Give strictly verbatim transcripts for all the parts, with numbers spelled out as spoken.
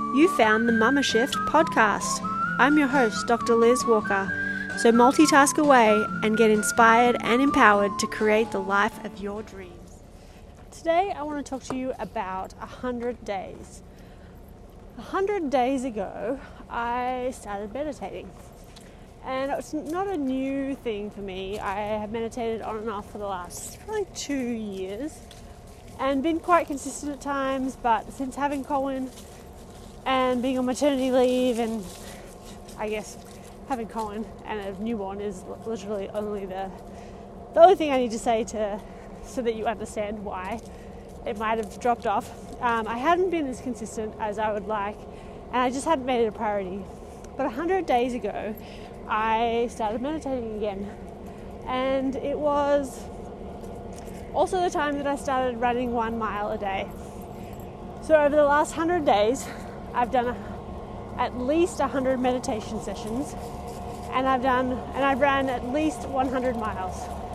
You found the Mama Shift podcast. I'm your host, Doctor Liz Walker. So multitask away and get inspired and empowered to create the life of your dreams. Today I want to talk to you about one hundred days. one hundred days ago, I started meditating. And it's not a new thing for me. I have meditated on and off for the last probably two years and been quite consistent at times, but since having Colin and being on maternity leave and I guess having Colin and a newborn is literally only the the only thing I need to say to so that you understand why it might have dropped off. Um, I hadn't been as consistent as I would like, and I just hadn't made it a priority. But one hundred days ago, I started meditating again, and it was also the time that I started running one mile a day. So over the last one hundred days, I've done a, at least one hundred meditation sessions, and I've done and I've ran at least one hundred miles.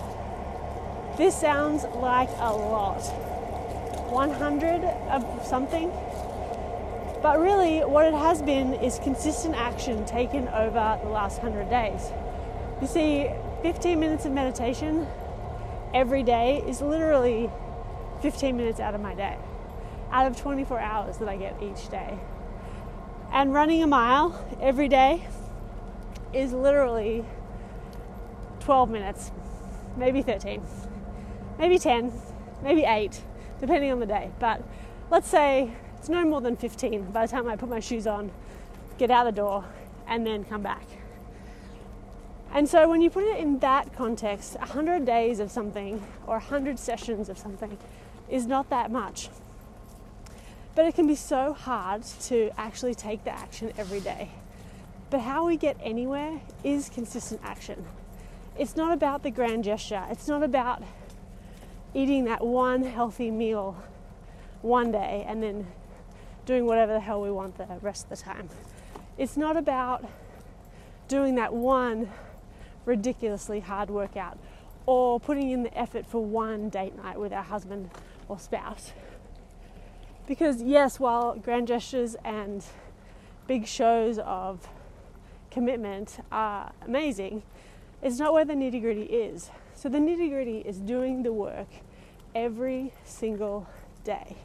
This sounds like a lot, one hundred of something. But really, what it has been is consistent action taken over the last one hundred days. You see, fifteen minutes of meditation every day is literally fifteen minutes out of my day, out of twenty-four hours that I get each day. And running a mile every day is literally twelve minutes, maybe thirteen, maybe ten, maybe eight, depending on the day. But let's say it's no more than fifteen by the time I put my shoes on, get out the door, and then come back. And so when you put it in that context, one hundred days of something or one hundred sessions of something is not that much. But it can be so hard to actually take the action every day. But how we get anywhere is consistent action. It's not about the grand gesture. It's not about eating that one healthy meal one day and then doing whatever the hell we want the rest of the time. It's not about doing that one ridiculously hard workout or putting in the effort for one date night with our husband or spouse. Because yes, while grand gestures and big shows of commitment are amazing, it's not where the nitty-gritty is. So the nitty-gritty is doing the work every single day.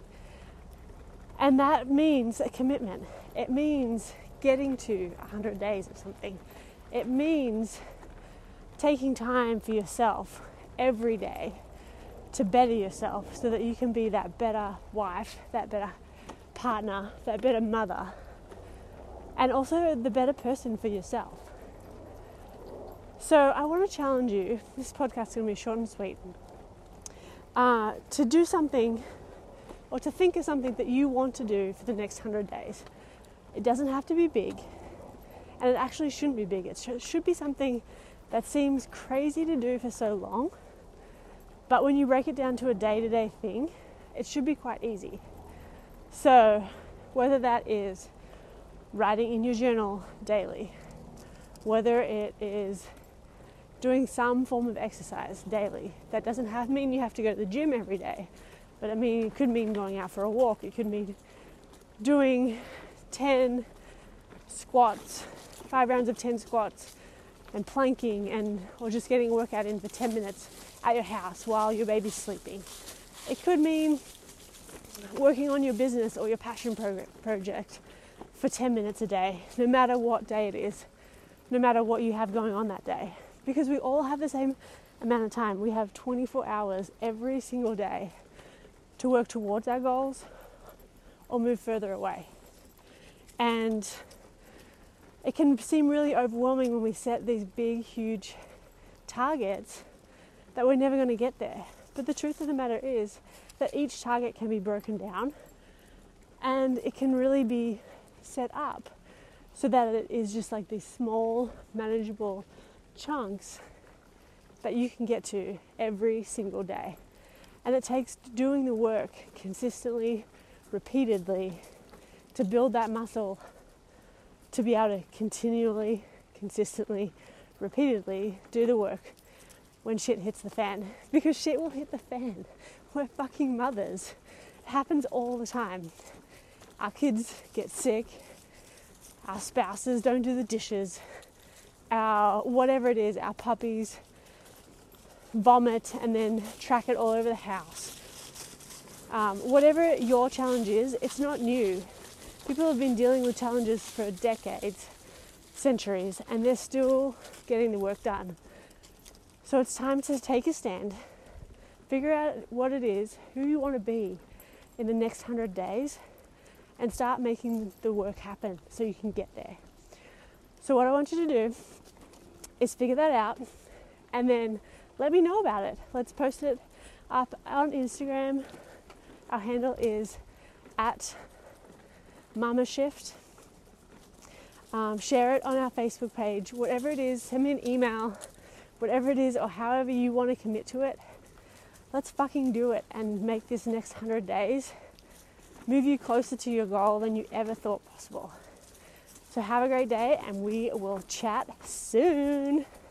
And that means a commitment. It means getting to one hundred days of something. It means taking time for yourself every day to better yourself so that you can be that better wife, that better partner, that better mother, and also the better person for yourself. So I want to challenge you, this podcast is going to be short and sweet, uh, to do something or to think of something that you want to do for the next one hundred days. It doesn't have to be big, and it actually shouldn't be big. It sh- should be something that seems crazy to do for so long, but when you break it down to a day-to-day thing, it should be quite easy. So whether that is writing in your journal daily, whether it is doing some form of exercise daily, that doesn't have mean you have to go to the gym every day. But I mean, it could mean going out for a walk. It could mean doing ten squats, five rounds of ten squats, and planking, and or just getting a workout in for ten minutes at your house while your baby's sleeping. It could mean working on your business or your passion pro- project for ten minutes a day, no matter what day it is, no matter what you have going on that day. Because we all have the same amount of time. We have twenty-four hours every single day to work towards our goals or move further away. And it can seem really overwhelming when we set these big, huge targets that we're never going to get there. But the truth of the matter is that each target can be broken down and it can really be set up so that it is just like these small, manageable chunks that you can get to every single day. And it takes doing the work consistently, repeatedly, to build that muscle, to be able to continually, consistently, repeatedly do the work when shit hits the fan. Because shit will hit the fan. We're fucking mothers. It happens all the time. our kids get sick, our spouses don't do the dishes, our whatever it is, our puppies vomit and then track it all over the house. Um, whatever your challenge is, it's not new. People have been dealing with challenges for decades, centuries, and they're still getting the work done. So it's time to take a stand, figure out what it is, who you want to be in the next hundred days, and start making the work happen so you can get there. So what I want you to do is figure that out and then let me know about it. Let's post it up on Instagram. Our handle is at Mama Shift. Um, share it on our Facebook page. Whatever it is, send me an email. Whatever it is, or however you want to commit to it, let's fucking do it and make this next hundred days move you closer to your goal than you ever thought possible. So have a great day, and we will chat soon.